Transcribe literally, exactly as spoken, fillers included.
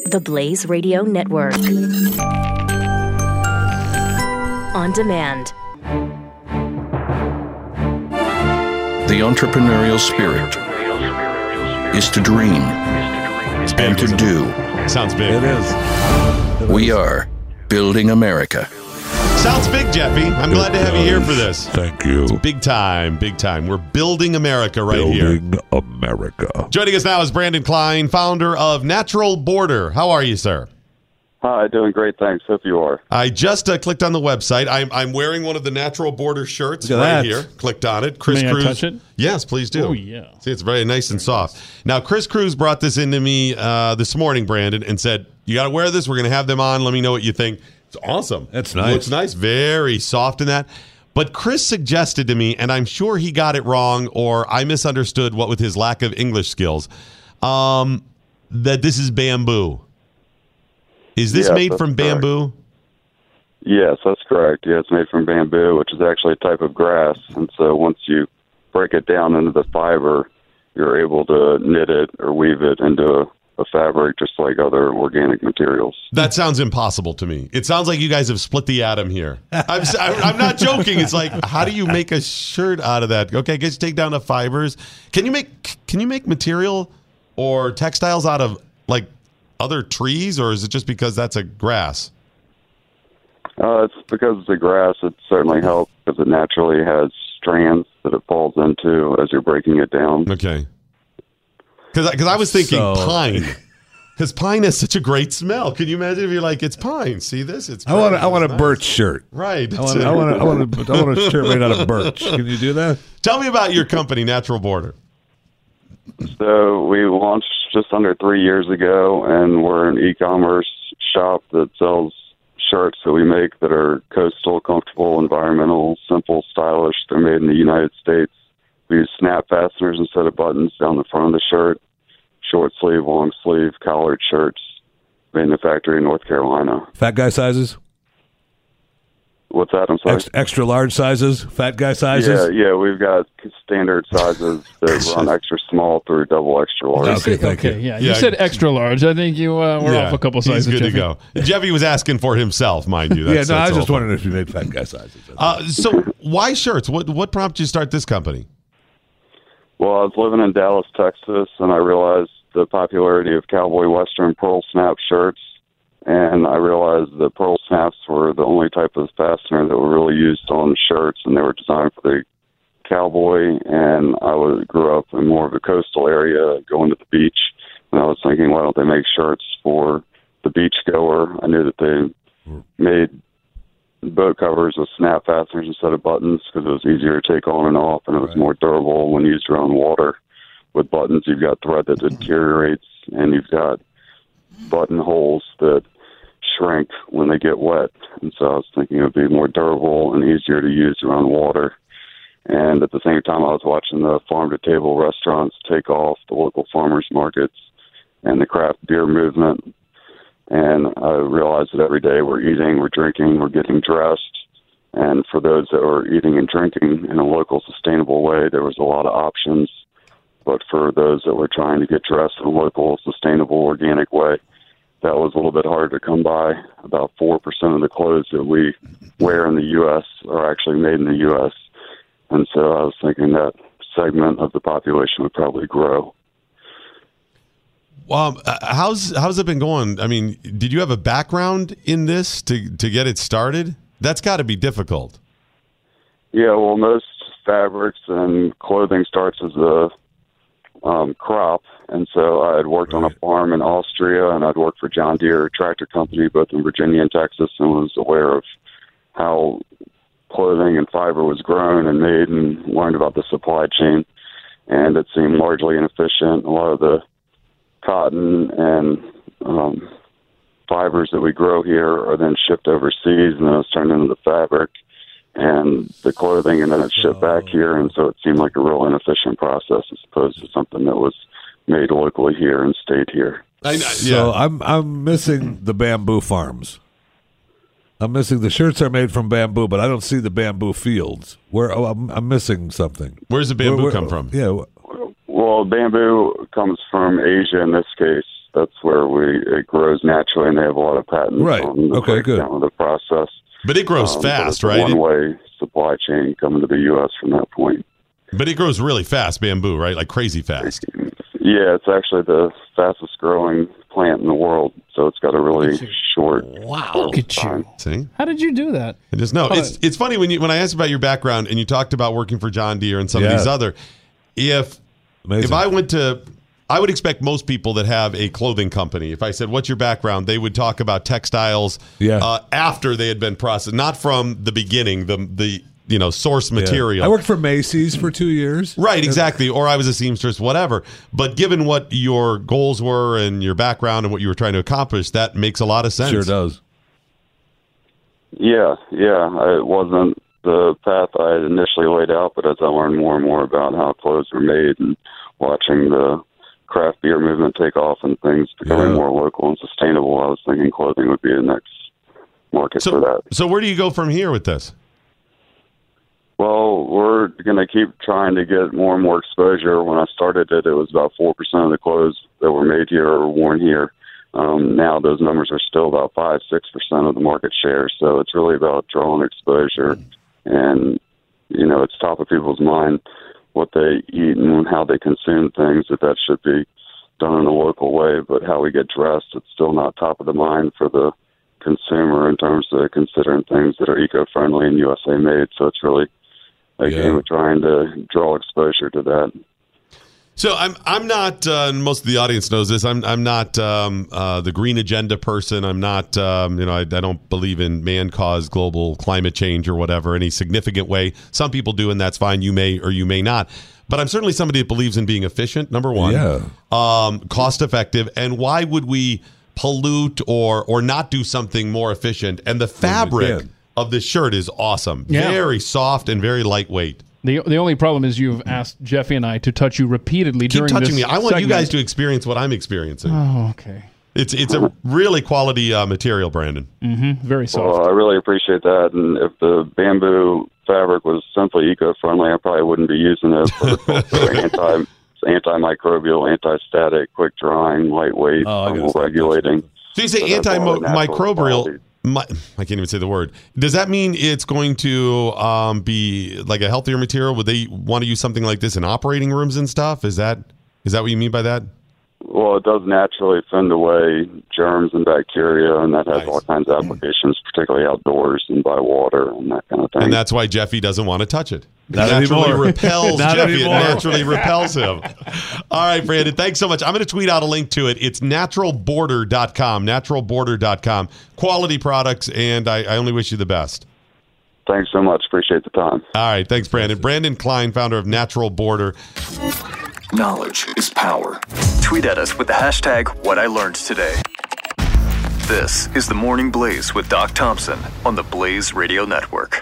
The Blaze Radio Network. On demand. The entrepreneurial spirit is to dream and to do. Sounds big. It is. It We is. are building America. Sounds big, Jeffy. I'm glad to have you here for this. Thank you. Big time, big time. We're building America right here. Building America. Joining us now is Brandon Klein, founder of Natural Border. How are you, sir? Hi, doing great, thanks. Hope you are. I just uh, clicked on the website. I'm, I'm wearing one of the Natural Border shirts Look at right that. here. Clicked on it. Chris May I Cruz. touch it? Yes, please do. Oh, yeah. See, it's very nice and soft. Now, Chris Cruz brought this into me uh, this morning, Brandon, and said, you got to wear this. We're going to have them on. Let me know what you think. It's awesome. That's nice. Looks nice. Very soft in that. But Chris suggested to me, and I'm sure he got it wrong or I misunderstood what with his lack of English skills, um, that this is bamboo. Is this Yes, made that's from correct. bamboo? Yes, that's correct. Yeah, it's made from bamboo, which is actually a type of grass. And so once you break it down into the fiber, you're able to knit it or weave it into a, a fabric just like other organic materials. That sounds impossible to me. It sounds like you guys have split the atom here. I'm, s- I'm I'm not joking. It's like, how do you make a shirt out of that? Okay, I guess you take down the fibers. Can you make Can you make material or textiles out of like other trees, or is it just because that's a grass? Uh, it's because it's a grass. It certainly helps because it naturally has strands that it falls into as you're breaking it down. Okay. Because because I was thinking So- pine. Because pine has such a great smell. Can you imagine if you're like, it's pine? See this? It's I want. A, pine. I want a It's nice. birch shirt. Right. I want. I want. A, I want. A, I want a shirt made out of birch. Can you do that? Tell me about your company, Natural Border. So we launched just under three years ago, and we're an e-commerce shop that sells shirts that we make that are coastal, comfortable, environmental, simple, stylish. They're made in the United States. We use snap fasteners instead of buttons down the front of the shirt. Short sleeve, long sleeve, collared shirts made in the factory in North Carolina. Fat guy sizes. What's that? I'm sorry. Ex, extra large sizes. Fat guy sizes. Yeah, yeah, we've got standard sizes that run extra small through double extra large. Okay, thank Okay, you. yeah. You Yeah. said extra large. I think you uh, were off a couple sizes. He's good Jeffy. to go. Jeffy was asking for himself, mind you. Yeah, That's, no, I that's was just all. wondering if you made fat guy sizes. Uh, so, why shirts? What what prompted you to start this company? Well, I was living in Dallas, Texas, and I realized the popularity of Cowboy Western pearl snap shirts, and I realized that pearl snaps were the only type of fastener that were really used on shirts, and they were designed for the cowboy, and I was, grew up in more of a coastal area, going to the beach, and I was thinking, why don't they make shirts for the beach goer? I knew that they made boat covers with snap fasteners instead of buttons because it was easier to take on and off, and it was more durable when used around water. With buttons, you've got thread that deteriorates, and you've got buttonholes that shrink when they get wet. And so I was thinking it would be more durable and easier to use around water. And at the same time, I was watching the farm-to-table restaurants take off, the local farmers markets, and the craft beer movement. And I realized that every day we're eating, we're drinking, we're getting dressed. And for those that were eating and drinking in a local, sustainable way, there was a lot of options. But for those that were trying to get dressed in a local, sustainable, organic way, that was a little bit harder to come by. About four percent of the clothes that we wear in the U S are actually made in the U S And so I was thinking that segment of the population would probably grow. Um, uh, how's how's it been going? I mean, did you have a background in this to to get it started? That's got to be difficult. Yeah, well, most fabrics and clothing starts as a um, crop, and so I had worked on a farm in Austria, and I'd worked for John Deere Tractor Company, both in Virginia and Texas, and was aware of how clothing and fiber was grown and made, and learned about the supply chain. And it seemed largely inefficient. A lot of the cotton and um, fibers that we grow here are then shipped overseas, and then it's turned into the fabric and the clothing, and then it's shipped back here. And so it seemed like a real inefficient process as opposed to something that was made locally here and stayed here. I, I, So yeah. I'm I'm missing the bamboo farms. I'm missing the shirts are made from bamboo, but I don't see the bamboo fields. Where oh, I'm, I'm missing something. Where's the bamboo Where- where- come from? Yeah, Well, bamboo comes from Asia in this case. The that's where we it grows naturally, and they have a lot of patents Right. on the Okay, good. breakdown of the process. But it grows Um, but fast, it's a right? one-way supply chain coming to the U S from that point. But it grows really fast, bamboo, right? Like crazy fast. Yeah, it's actually the fastest growing plant in the world, so it's got a really short. Wow, growth look at time. you. See? How did you do that? I just know. Hold It's on. it's funny when you when I asked about your background and you talked about working for John Deere and some of Yeah. these other. If Amazing. if I went to, I would expect most people that have a clothing company. If I said, "What's your background?" they would talk about textiles. Yeah. Uh, after they had been processed, not from the beginning. The the you know source Yeah. material. I worked for Macy's for two years. Right, exactly. Or I was a seamstress, whatever. But given what your goals were and your background and what you were trying to accomplish, that makes a lot of sense. Sure does. Yeah, yeah. I- It wasn't the path I had initially laid out, but as I learned more and more about how clothes were made and watching the craft beer movement take off and things becoming Yeah. more local and sustainable, I was thinking clothing would be the next market for So, that. so where do you go from here with this? Well, we're going to keep trying to get more and more exposure. When I started it, it was about four percent of the clothes that were made here or worn here. Um, now those numbers are still about five, six percent of the market share. So it's really about drawing exposure. And, you know, it's top of people's mind what they eat and how they consume things, that that should be done in a local way. But how we get dressed, it's still not top of the mind for the consumer in terms of considering things that are eco-friendly and U S A made. So it's really a Yeah. game of trying to draw exposure to that. So I'm I'm not. Uh, and most of the audience knows this. I'm I'm not um, uh, the green agenda person. I'm not. Um, you know, I, I don't believe in man-caused global climate change or whatever any significant way. Some people do, and that's fine. You may or you may not. But I'm certainly somebody that believes in being efficient. Number one, Yeah. um, cost-effective, and why would we pollute or or not do something more efficient? And the fabric can. of this shirt is awesome. Yeah. Very soft and very lightweight. The the only problem is you've asked Jeffy and I to touch you repeatedly Keep during touching this me. I want you segment. guys to experience what I'm experiencing. Oh, okay. It's it's a really quality uh, material, Brandon. Very soft. Well, I really appreciate that. And if the bamboo fabric was simply eco-friendly, I probably wouldn't be using it. But it's also anti antimicrobial, anti-static, quick drying, lightweight, Oh, I gotta thermal stop regulating. So you say So that's all the natural antimicrobial. qualities. Mi- I can't even say the word. Does that mean it's going to um, be like a healthier material? Would they want to use something like this in operating rooms and stuff? Is that is that what you mean by that? Well, it does naturally fend away germs and bacteria, and that has Nice. all kinds of applications, particularly outdoors and by water and that kind of thing. And that's why Jeffy doesn't want to touch it. It Not naturally anymore. repels Not Jeffy. anymore. It naturally repels him. All right, Brandon, thanks so much. I'm going to tweet out a link to it. It's natural border dot com, natural border dot com. Quality products, and I, I only wish you the best. Thanks so much. Appreciate the time. All right, thanks, Brandon. Brandon Klein, founder of Natural Border. Knowledge is power. Tweet at us with the hashtag What I Learned Today. This is the Morning Blaze with Doc Thompson on the Blaze Radio Network.